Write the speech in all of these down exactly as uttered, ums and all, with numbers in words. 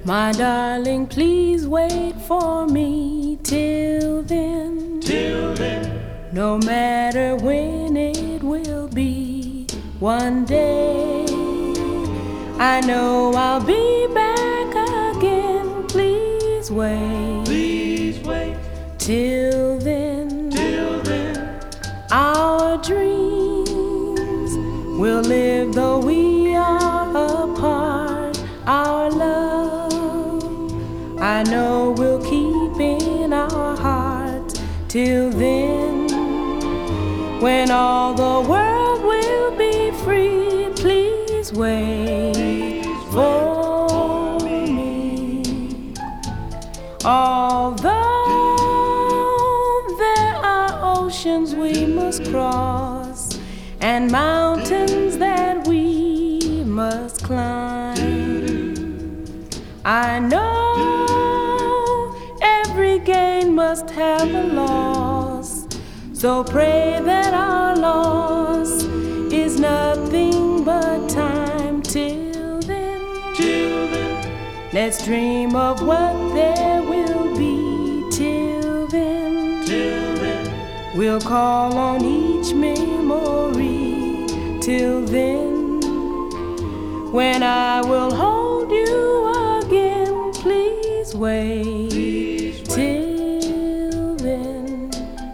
My darling, please wait for me till then. Till then, No matter when it will be, one day I know I'll be back again. Please wait. please wait. Till then, Till then, our dreams will live though we are apart. Our love, I know we'll keep in our hearts. Till then, when all the world will be free, please wait for me. Although there are oceans we must cross and mountains that we must climb, I know every gain must have a loss. So pray that our loss is nothing but time. Till then, till then, let's dream of what there will be. Till then, till then, we'll call on each memory. Till then, when I will hold you again, please wait. please wait. Till then.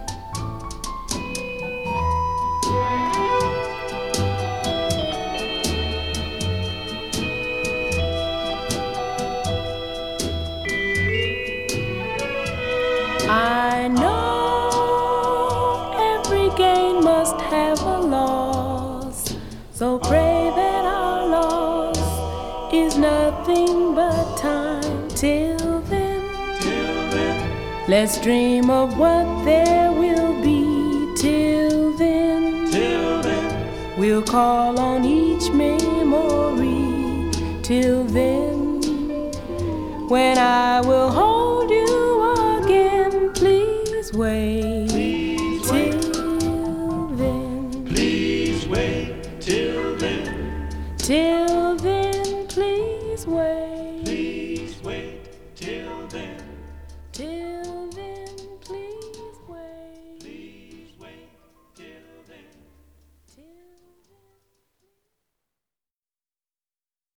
I know every gain must have a loss, so pray that our loss is nothing but time. Till then, Till then, let's dream of what there will be. Till then, till then, we'll call on each memory. Till then, when I will hold you again, please wait.